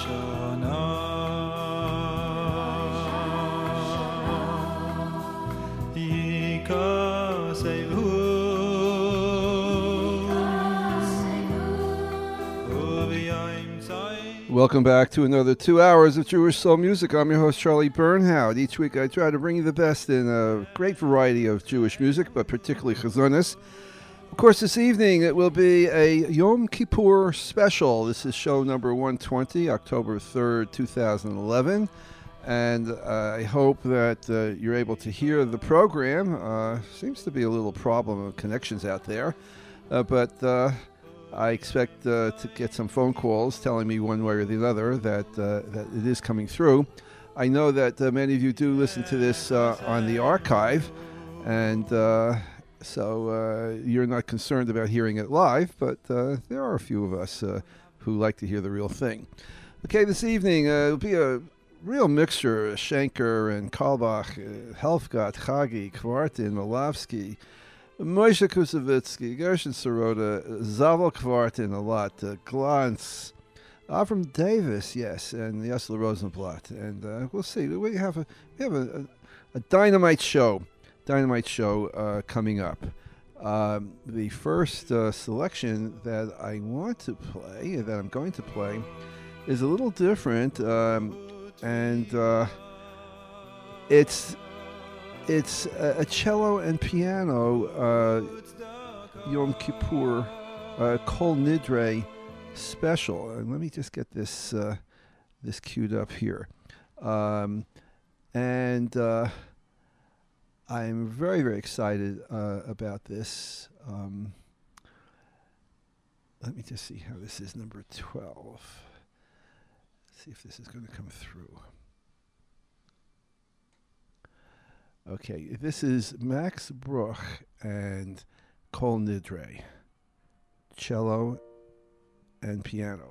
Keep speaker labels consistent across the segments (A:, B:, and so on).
A: Welcome back to another 2 hours of Jewish Soul Music. I'm your host, Charlie Bernhoud. Each week I try to bring you the best in a great variety of Jewish music, but particularly chazonis. Of course, this evening it will be a Yom Kippur special. This is show number 120, October 3rd, 2011. And I hope that you're able to hear the program. Seems to be a little problem of connections out there. But I expect to get some phone calls telling me one way or the other that it is coming through. I know that many of you do listen to this on the archive, and so you're not concerned about hearing it live, but there are a few of us who like to hear the real thing. Okay, this evening it'll be a real mixture: Schenker and Kalbach, Helfgott, Chagi, Kvartin, Molavsky, Moshe Kusevitsky, Gershon Sirota, Zavel Kvartin a lot, Glantz, Avram Davis, yes, and Yesler Rosenblatt, and we'll see. We have a dynamite show coming up. The first selection that I'm going to play, is a little different, and it's a cello and piano Yom Kippur Kol Nidre special. And let me just get this queued up here. And I'm very, very excited about this. Let me just see how this is, number 12. Let's see if this is going to come through. Okay, this is Max Bruch and Kol Nidre, cello and piano.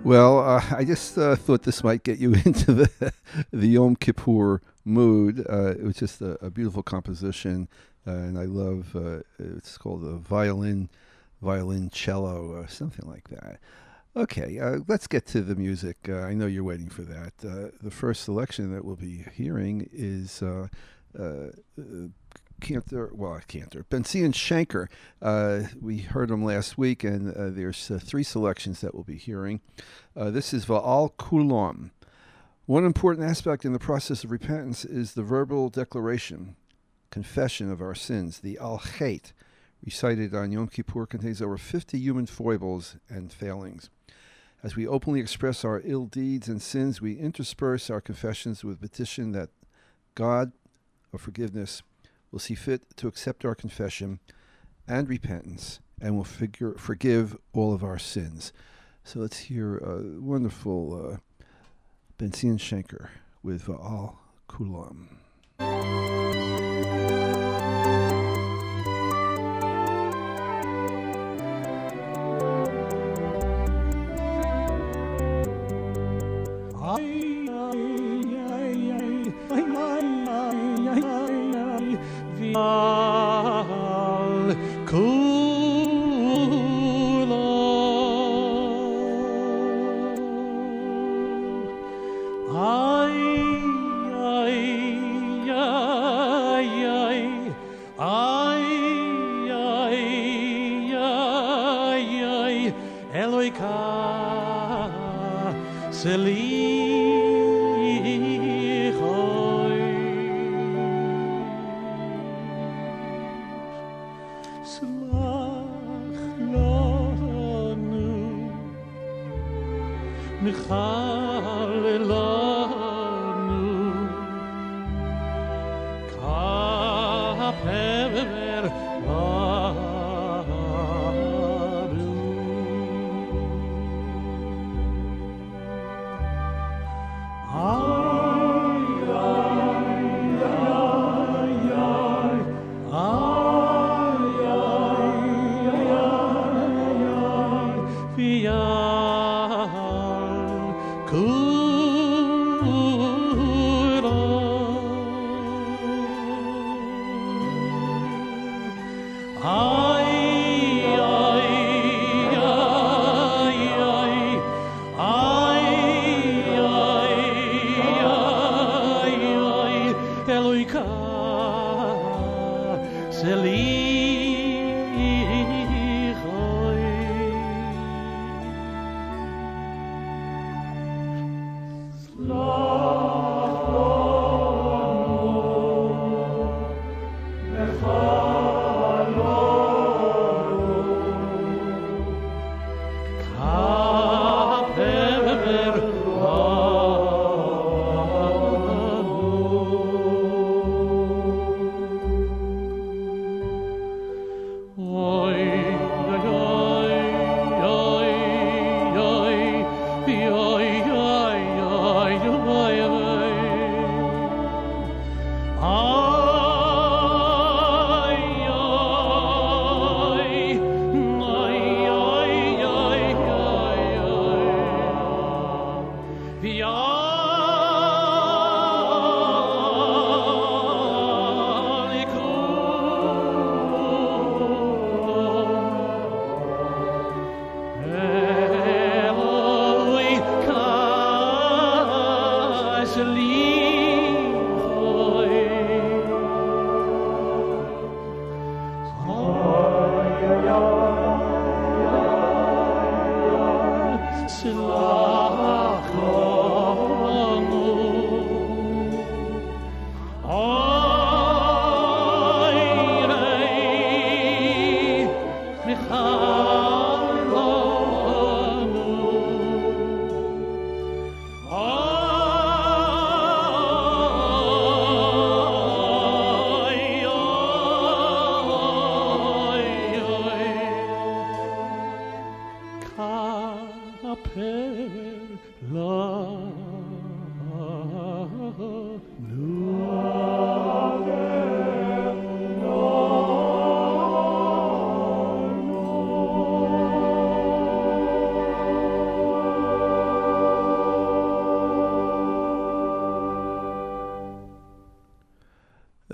A: Well, I just thought this might get you into the Yom Kippur mood. It was just a beautiful composition, and I love. It's called a violoncello, or something like that. Okay, let's get to the music. I know you're waiting for that. The first selection that we'll be hearing is Cantor, Benzion Shanker. We heard him last week, and there's three selections that we'll be hearing. This is Va'al Kulam. One important aspect in the process of repentance is the verbal declaration, confession of our sins. The Al Chet, recited on Yom Kippur, contains over 50 human foibles and failings. As we openly express our ill deeds and sins, we intersperse our confessions with petition that God of forgiveness will see fit to accept our confession and repentance and will forgive all of our sins. So let's hear a wonderful Benzion Shanker with Va'al Kulam.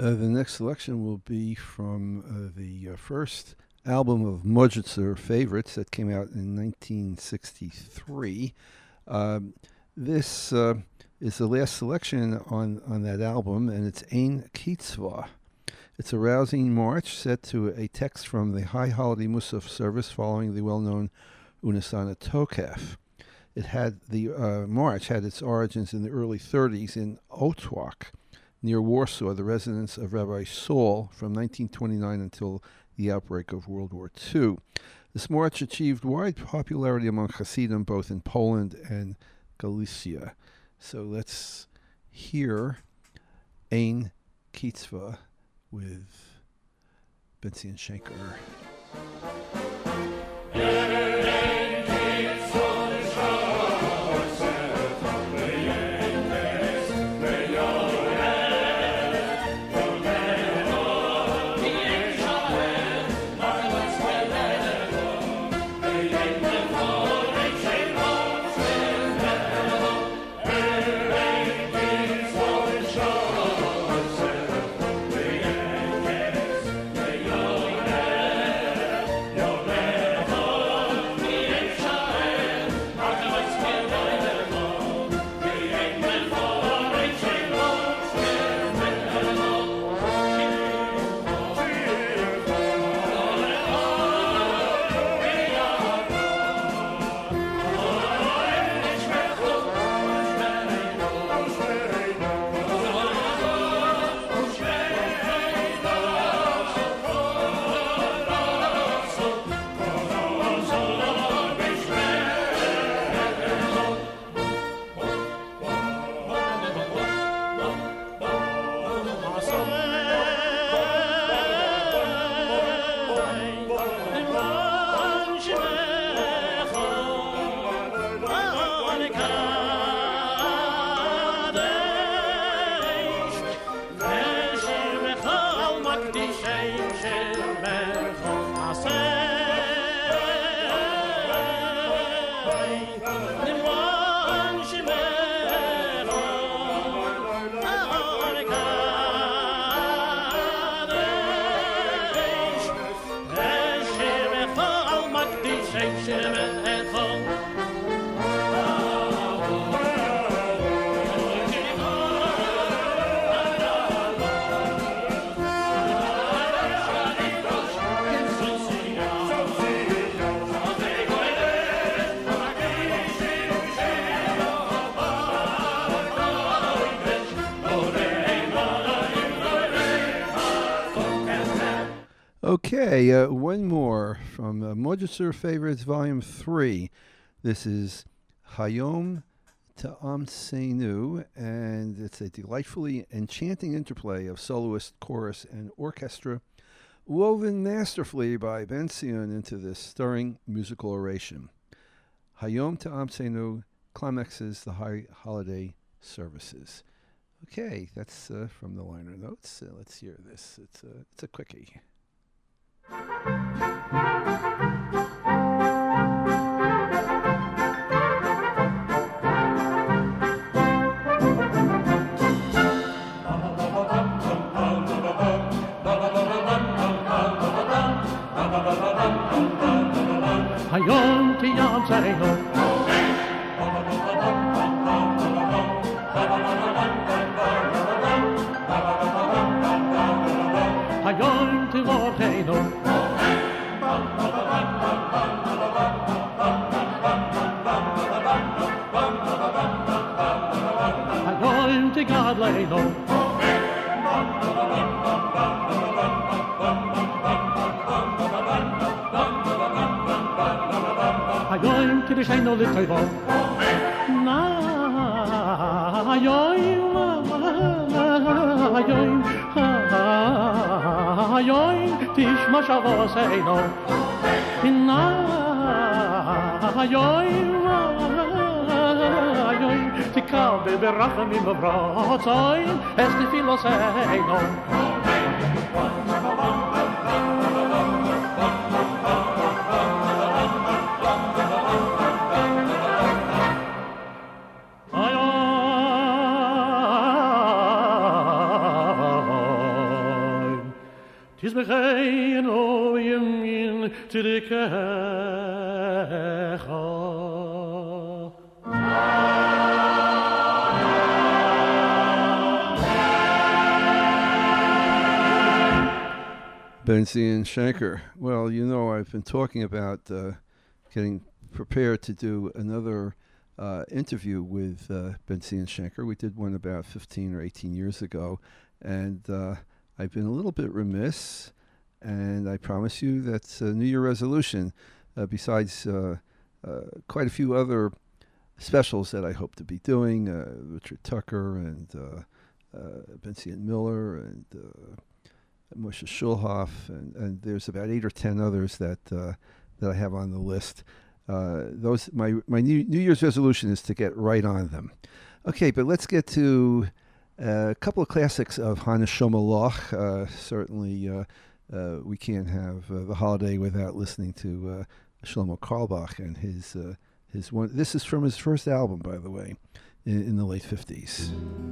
A: The next selection will be from the first album of Mojitzer Favorites that came out in 1963. This is the last selection on that album, and it's Ein Kitzvah. It's a rousing march set to a text from the High Holiday Musaf service following the well-known Unisana Tokef. The march had its origins in the early 30s in Otwock, near Warsaw, the residence of Rabbi Saul, from 1929 until the outbreak of World War II. This march achieved wide popularity among Hasidim both in Poland and Galicia. So let's hear Ein Kitzvah with Bentzion Schenker. Okay, one more from Mojitzer Favorites Volume 3. This is Hayom Ta'amseinu, and it's a delightfully enchanting interplay of soloist, chorus, and orchestra, woven masterfully by Bentzion into this stirring musical oration. Hayom Ta'amseinu climaxes the high holiday services. Okay, that's from the liner notes. Let's hear this. It's a quickie.
B: Hayom Ta'amseinu, Hayom Ta'amseinu, Hayom Ta'gadleinu, Hayom Kiddushaynu L'Toivo, Hayom Tishma Shavoseinu, Hayom Tikal Beberachamim B'Brotzoin Es Nefiloseinu. is me geen oyen to the kecha.
A: Ben Zion Shanker. Well, you know, I've been talking about getting prepared to do another interview with Ben Zion Shanker. We did one about 15 or 18 years ago, and I've been a little bit remiss, and I promise you that's a New Year resolution, besides quite a few other specials that I hope to be doing, Richard Tucker and Ben Zion Miller and Moshe Shulhoff, and there's about 8 or 10 others that I have on the list. Those my New Year's resolution is to get right on them. Okay, but let's get to a couple of classics of Hanashom Loch. Certainly, we can't have the holiday without listening to Shlomo Carlebach and his one. This is from his first album, by the way, in the late 50s.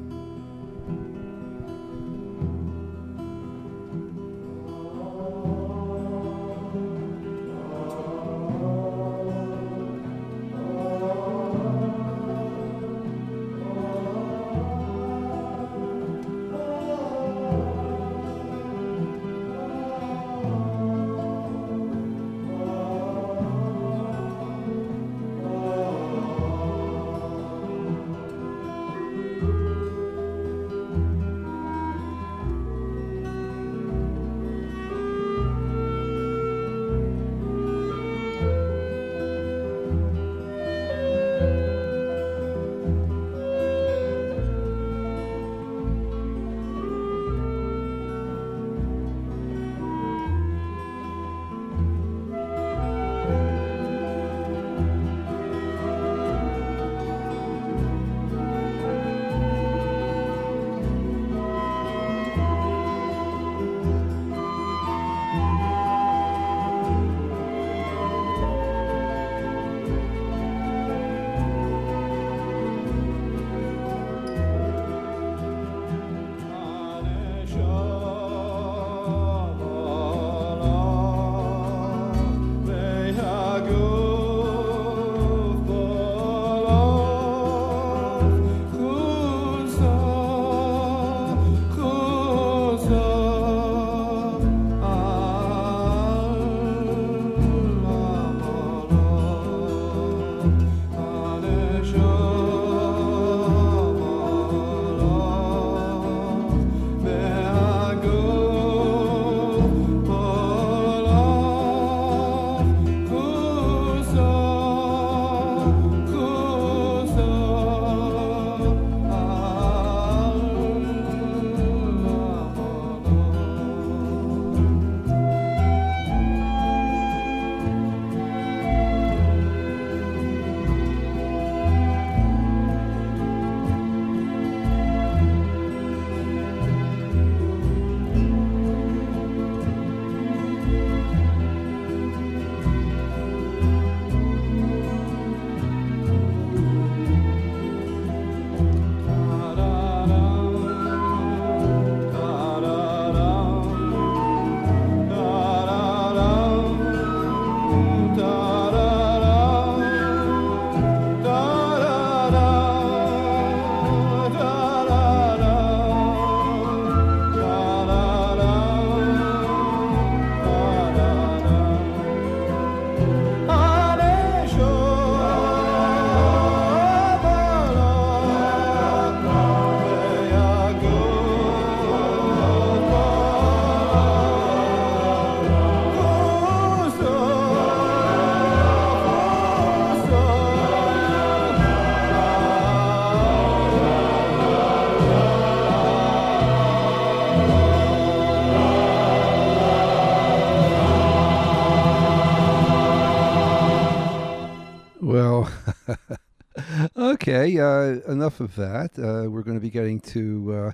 A: Okay, enough of that. We're going to be getting to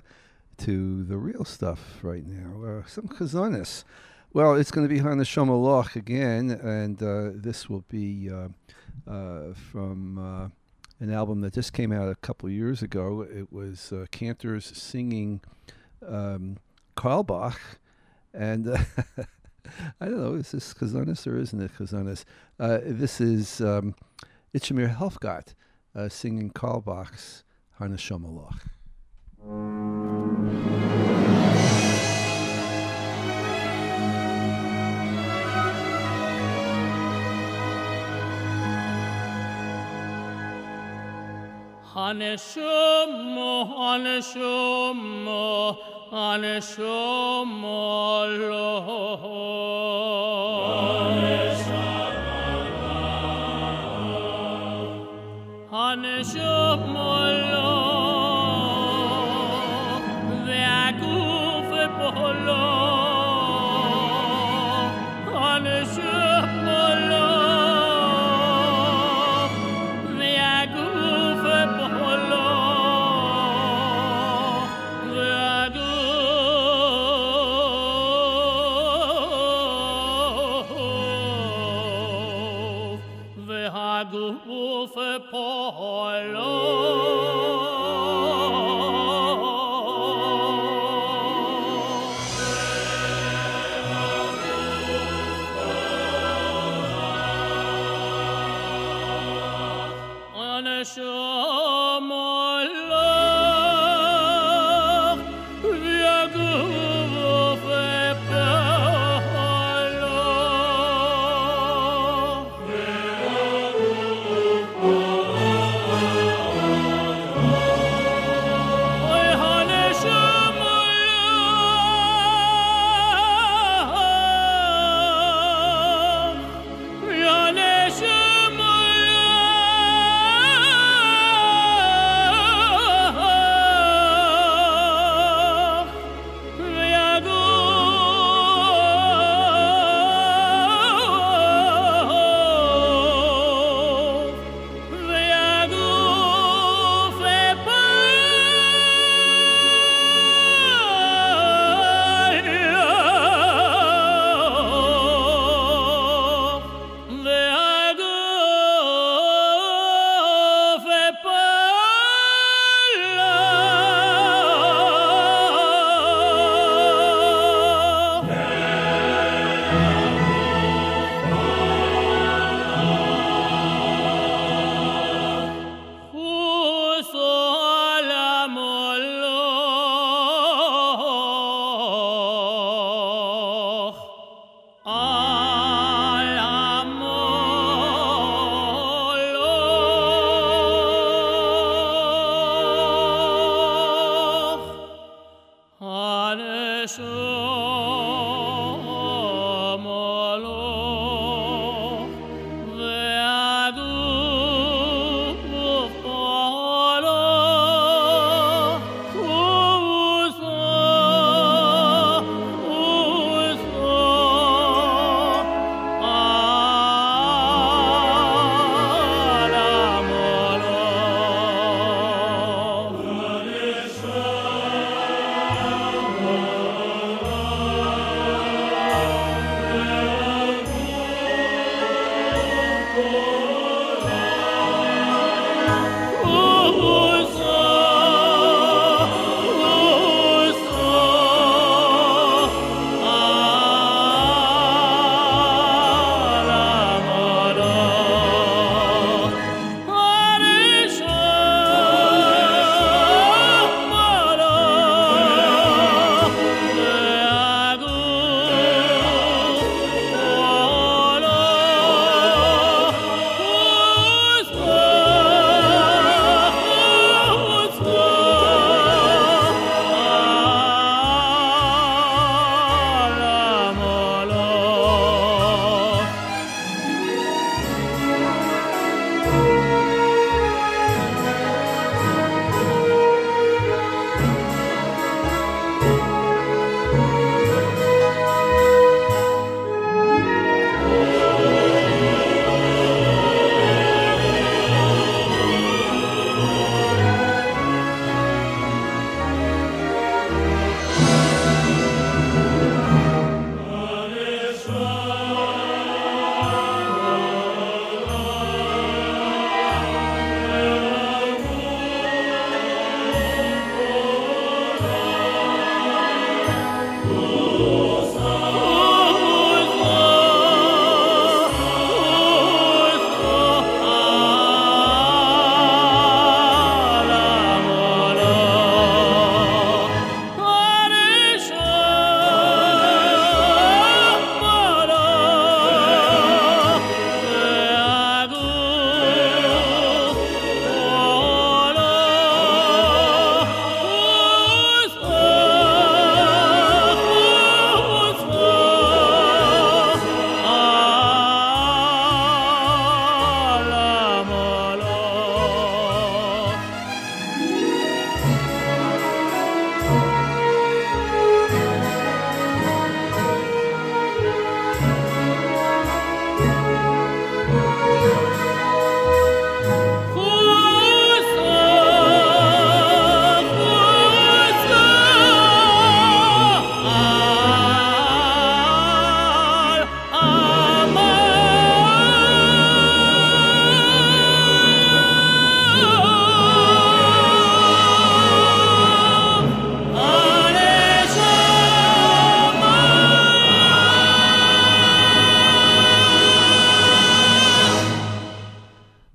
A: the real stuff right now. Some chazonis. Well, it's going to be Hanashom Loch again, and this will be from an album that just came out a couple of years ago. It was Cantors singing Carlebach, And I don't know, is this Chazonis or isn't it Chazonis? This is Itchamir Helfgott singing Karl Bach's Hanashomaloch.
B: Haneshomo, Haneshomo, Haneshomo, Haneshomo, Ve'aguf polo, Haneshomo, Ve'aguf polo, Ve'aguf polo.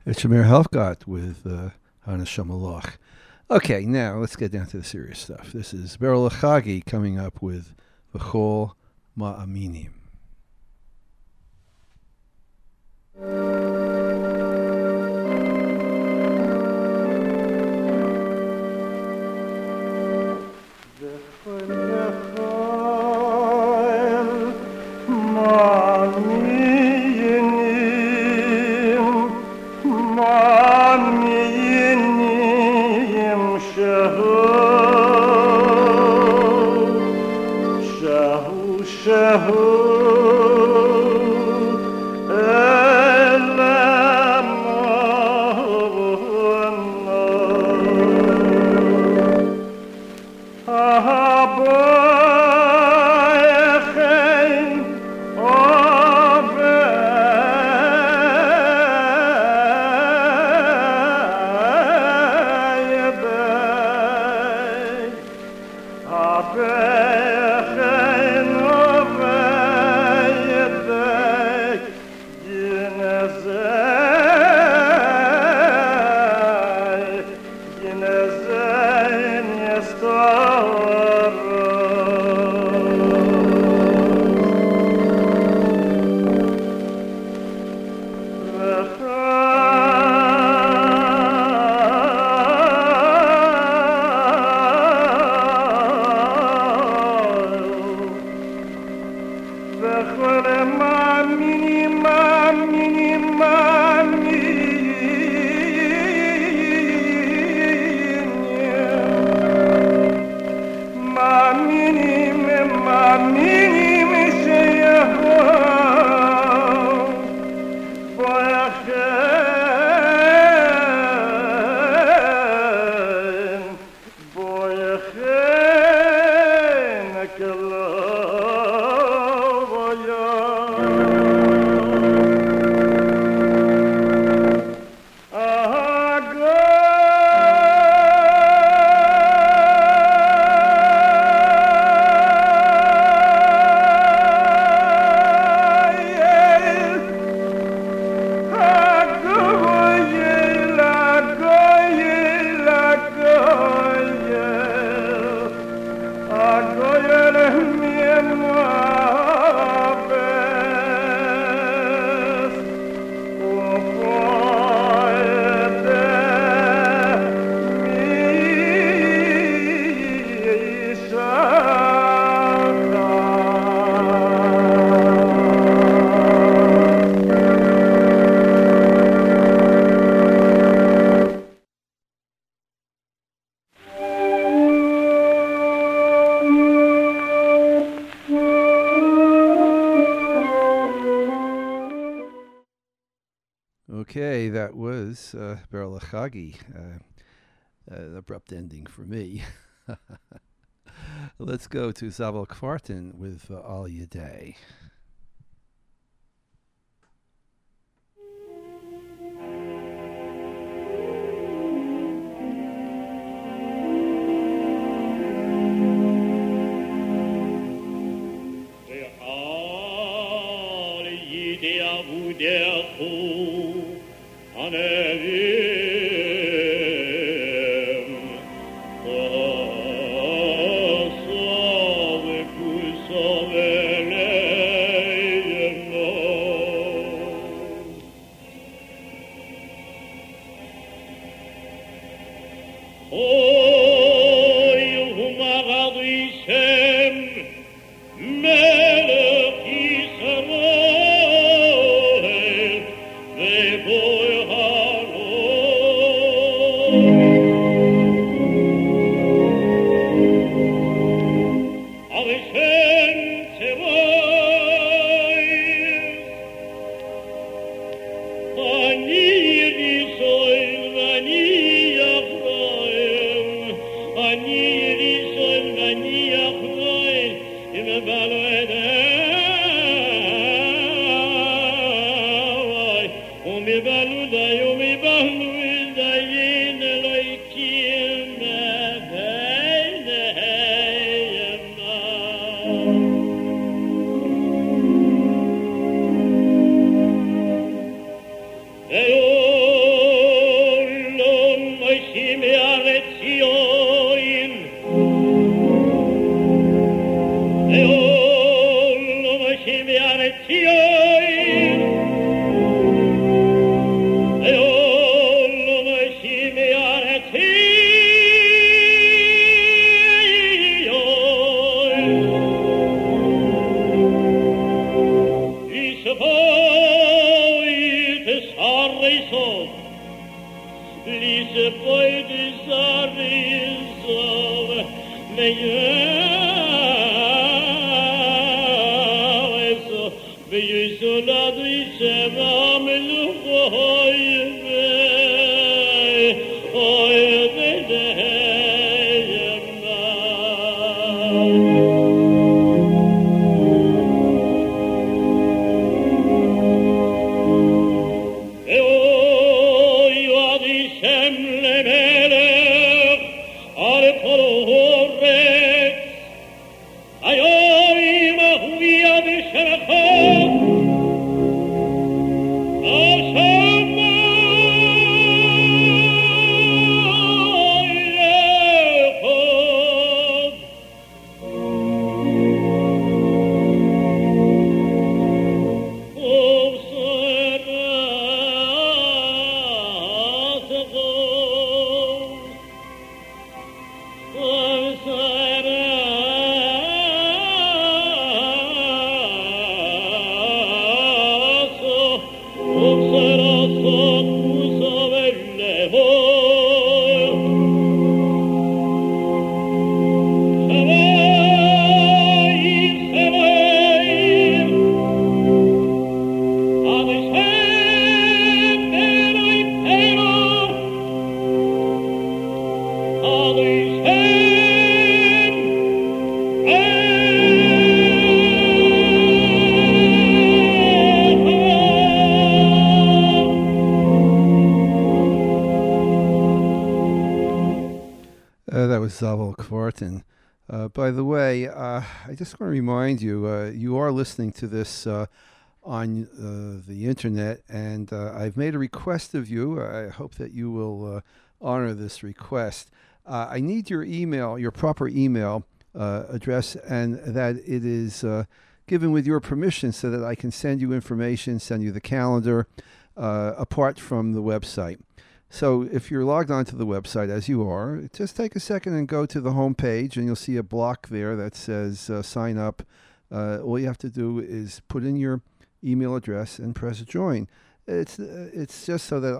A: It's Shamir Helfgott with Hana Shamalach. Okay, now let's get down to the serious stuff. This is Beryl Chagi coming up with V'chol Ma'aminim. Okay, that was Beryl Chagi. An abrupt ending for me. Let's go to Zaval Kvartin with Al Yaday.
C: Ani, ni soy, ani, Abraham.
B: Lise beide Sarizov, Meyeso, Meyeso Ladrice, Mamelu, Hoyve, Hoyve,
A: That was Zavel Kvartin. By the way, I just want to remind you, you are listening to this on the internet, and I've made a request of you. I hope that you will honor this request. I need your email, your proper email address, and that it is given with your permission so that I can send you information, send you the calendar, apart from the website. So if you're logged onto the website, as you are, just take a second and go to the home page, and you'll see a block there that says sign up. All you have to do is put in your email address and press join. It's just so that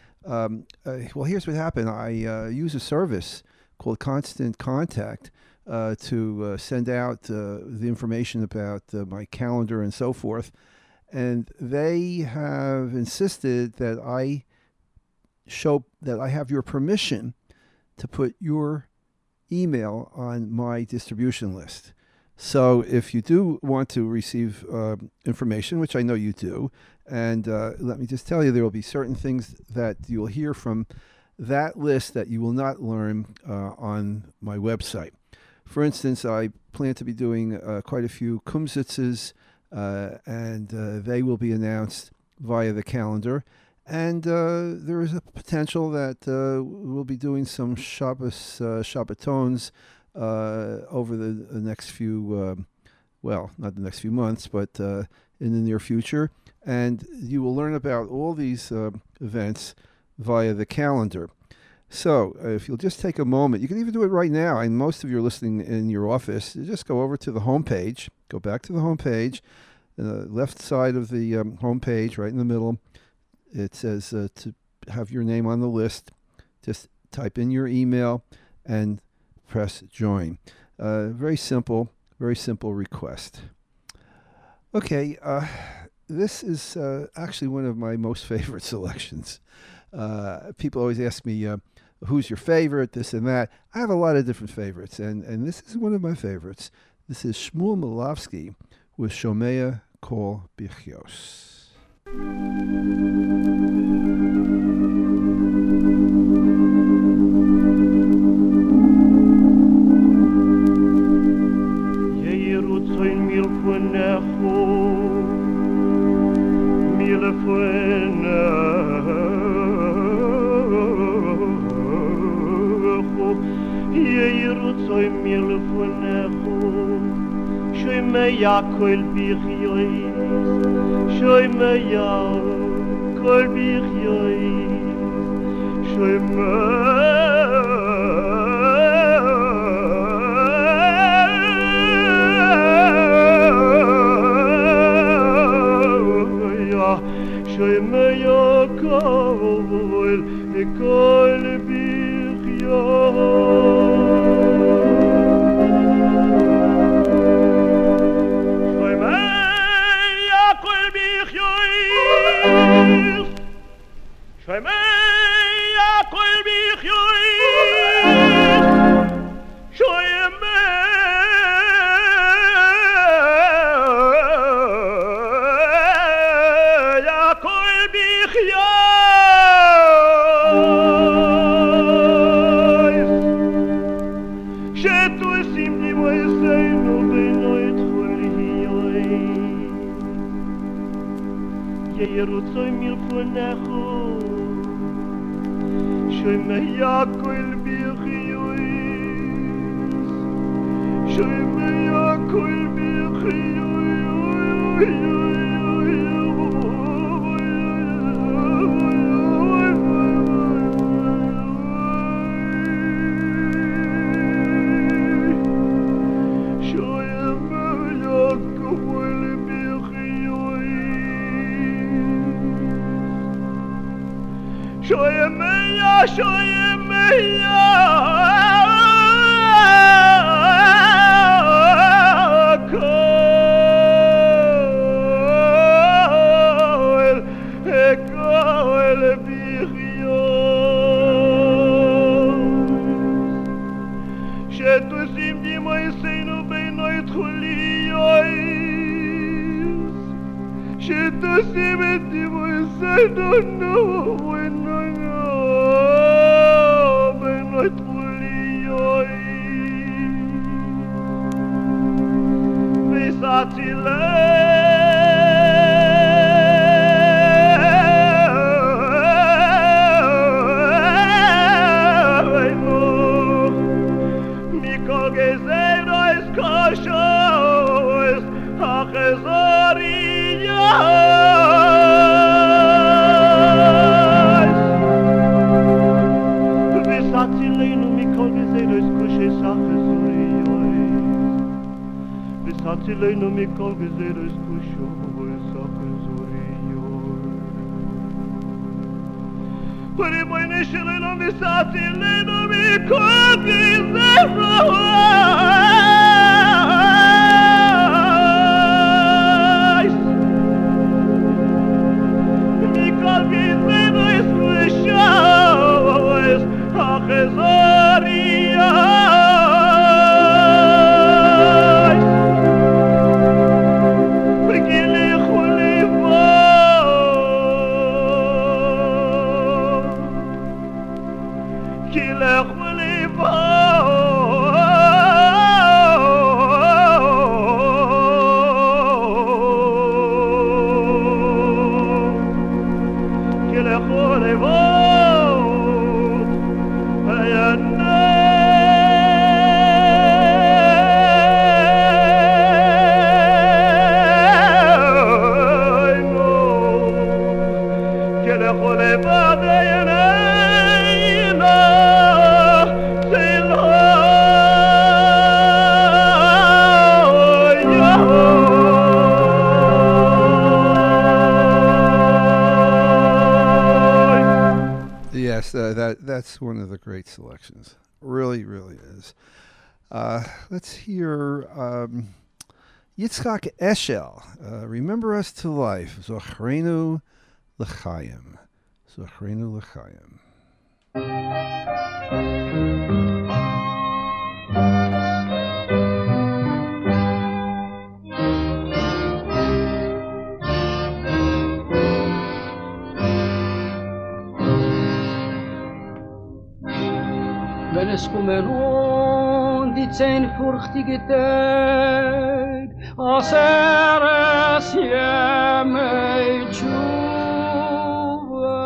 A: well, here's what happened. I use a service called Constant Contact to send out the information about my calendar and so forth. And they have insisted that I show that I have your permission to put your email on my distribution list. So if you do want to receive information, which I know you do, and let me just tell you, there will be certain things that you'll hear from that list that you will not learn on my website. For instance, I plan to be doing quite a few kumsitzes, and they will be announced via the calendar. And there is a potential that we'll be doing some Shabbos, Shabbatons over the next few, well, not the next few months, but in the near future. And you will learn about all these events via the calendar. So if you'll just take a moment, you can even do it right now. And most of you are listening in your office. You just go over to the home page, go back to the home page, left side of the home page, right in the middle. It says to have your name on the list. Just type in your email and press join. Very simple request. Okay, this is actually one of my most favorite selections. People always ask me, who's your favorite, this and that. I have a lot of different favorites, and this is one of my favorites. This is Shmuel Molavsky with Shomea Kol Bichios.
B: Kol bichyois, Shomea kol bichyois, Shomea kol וכל בחיו
C: ירוצוי מלפונךו שומע כל בחיויס שומע כל Satileno mikol gezeres kusho sakazoriyor Pari boyne şeleno mi satileno mikol gezeres mikol gezeres kusho sakazoriyor
A: That's one of the great selections. Really, really is. Let's hear Yitzchak Eshel, Remember Us to Life, Zochrenu L'chaim. Zochrenu L'chaim.
D: Wenn es kommen und die 10 furchtige Tag, als es jemei tshuva.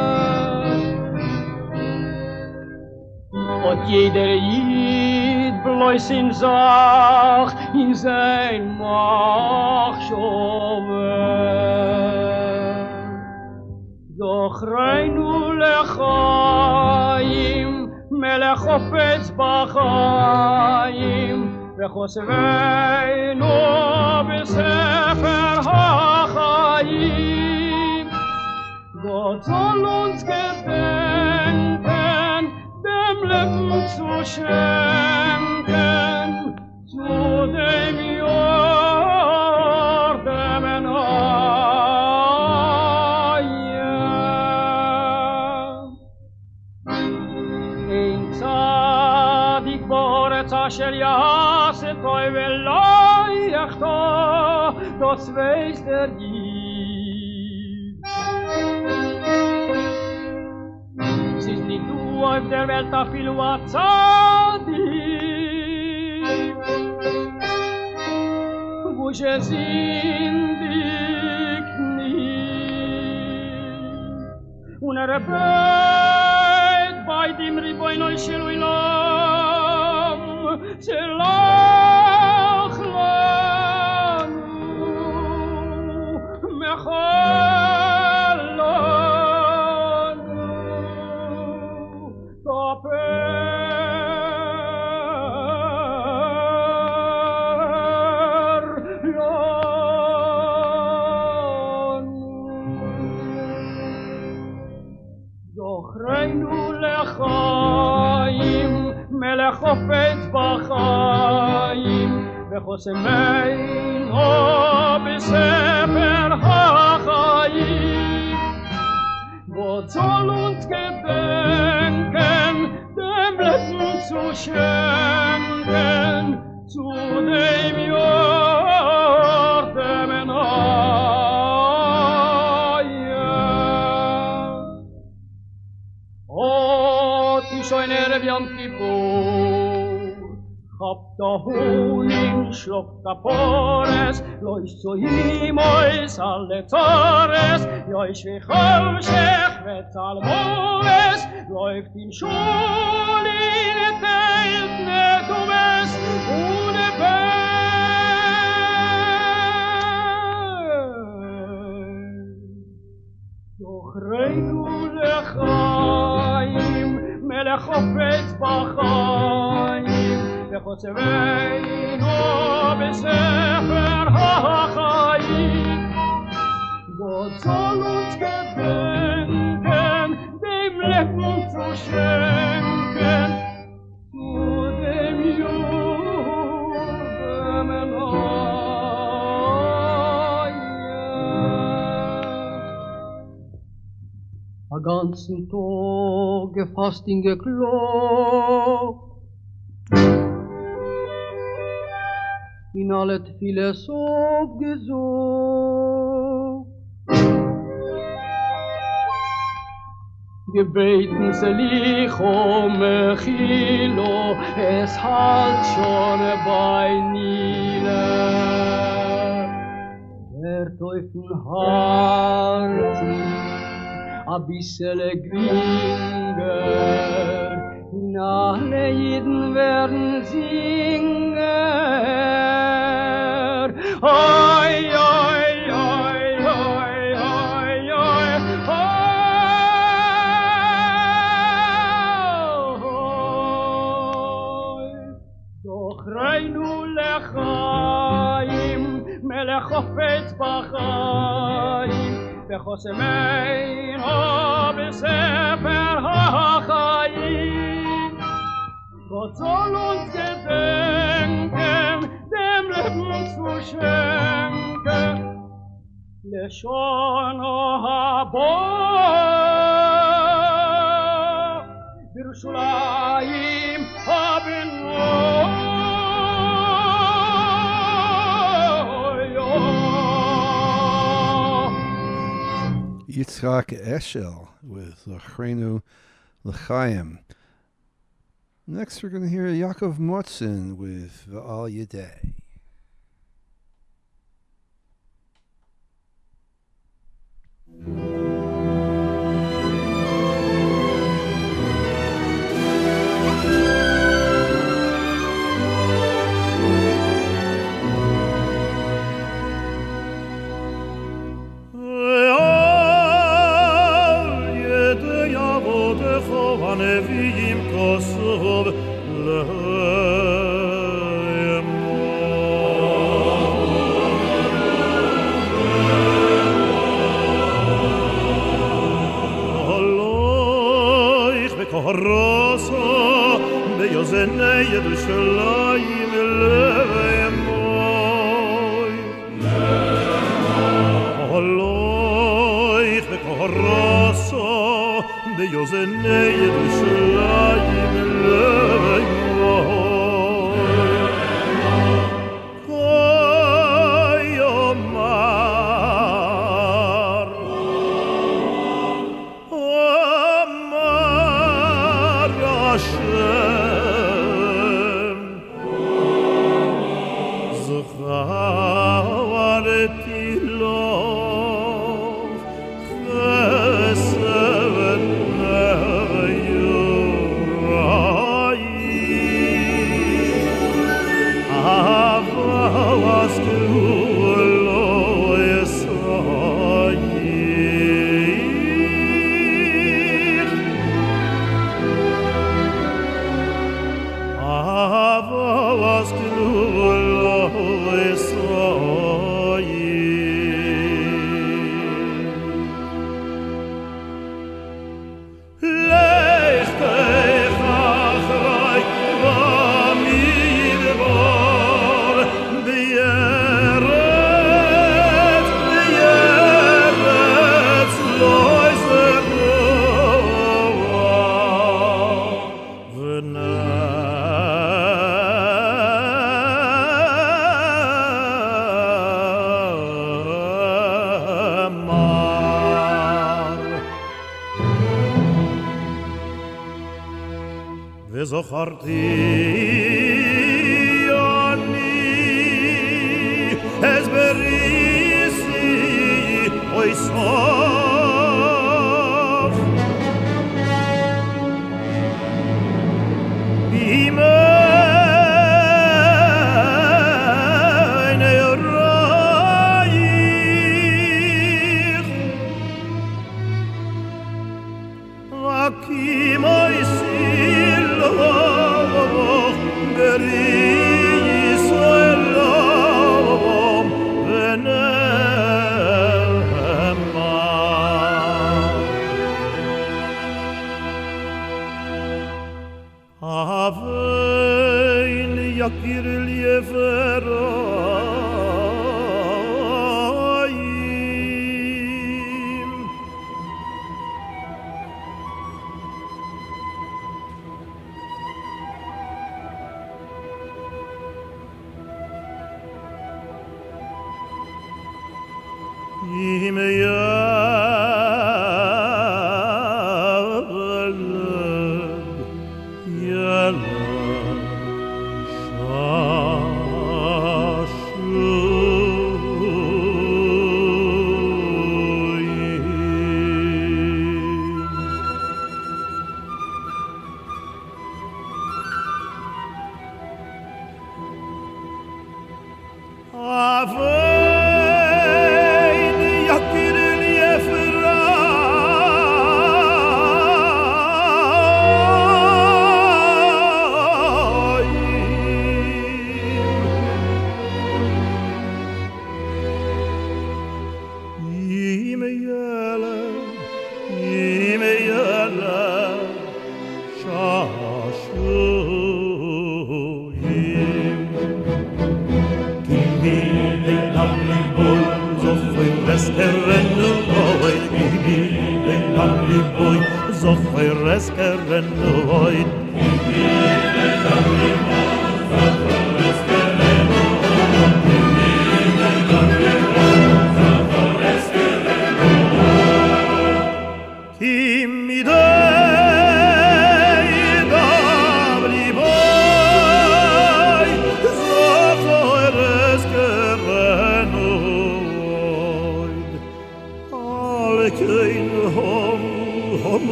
D: Und jeder Jid bloß in Sach, in sein Machshove. Doch reinu lechaim, מלך חופץ בחיים וחושבנו בספר החיים Gott soll uns gedenken schenken zu dem Jahr dem Neuen. Ein Tzadik boretz asher yase toivel loyachto, das weiß der Jid. Es ist nicht du auf der Welt a viel Tzadik, wo sie sind die Knie. Und bet bei dem Ribono shel olam, selach lanu, mechal lanu, taper lanu. Zochreinu lechaim, melech hofetz b'chaim, v'chosemeinu b'sefer ha'chaim. Gott soll uns gedenken, dem Leben zu schenken, zu dem Jahr dem Neuen. Oh, die schöne Yom Kippur, habt da Honig, schluckt da Pores, leucht zu ihm aus alle Tores, joich wie Choshech vetal Moes, läuft in Schul in Teilt Netumes, ohne Bein. Doch reinu lechaim, melech hofetz b'chaim, v'chosemeinu b'sefer ha'chaim. Gott soll uns gedenken, dem Leben zu schenken, zu dem Juden Neuen. A ganzen Tag gefasst in geklagt, in alle Tfiles aufgesucht, gebeten Selicho Mechilo, es halt schon bei Nile. Der Teufel hart, a bissele Gringer, in alle Jiden werden Singer. Oi, oi, oi, oi, oi, oi, oi. Doch reinu lechaim, melech hofetz b'chaim, v'chosemeinu b'sefer ha'chaim. Gott soll uns gedenken, dem Leben zu schenken, Leshon habo, Yerushalayim habenu.
A: Yitzchak Eshel with L'chreinu L'chaim. Next we're going to hear Yaakov Motzin with V'al Yedei.
B: הנביאים כוסוב לאמור הלוך וכהרסו
C: ביוזני ירושלים לאמוי הולך וקורסו ביוזני ירושלים לאמוי וזכרתי אני אז בריסי אוי סוף בימי נעורייך רק אם Yakir Lieferayim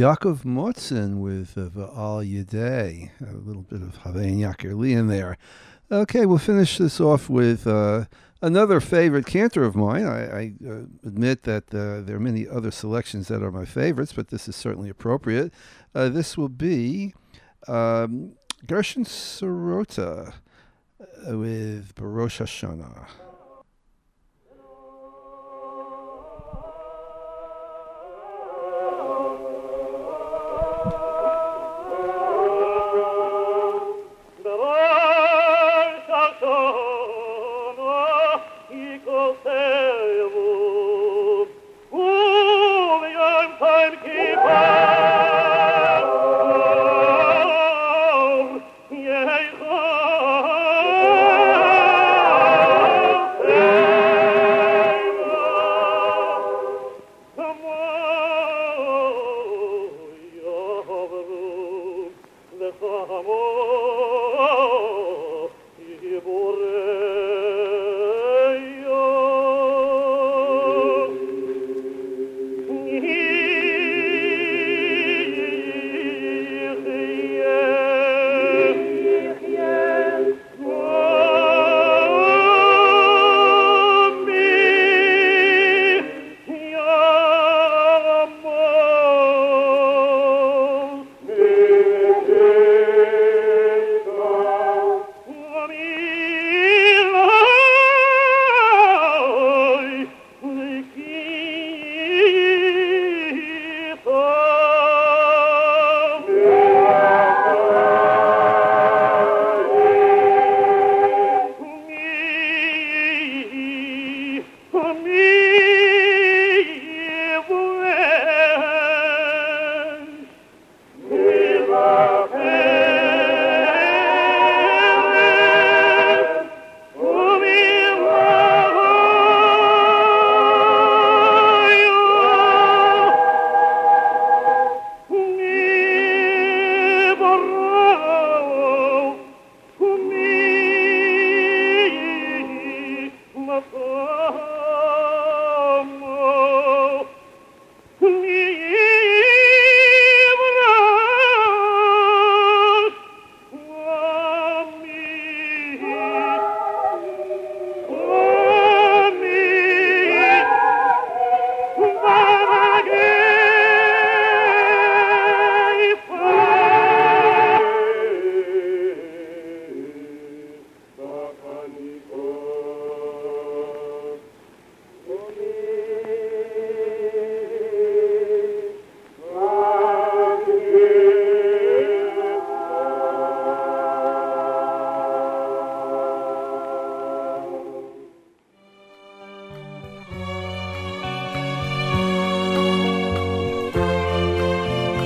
A: Yaakov Motzen with Va'al Yedei, a little bit of Havein Yakir Li in there. Okay, we'll finish this off with another favorite cantor of mine. I admit that there are many other selections that are my favorites, but this is certainly appropriate. This will be Gershon Sirota with Barosh Hashanah.
C: Barosh Hashanah, Yikoseu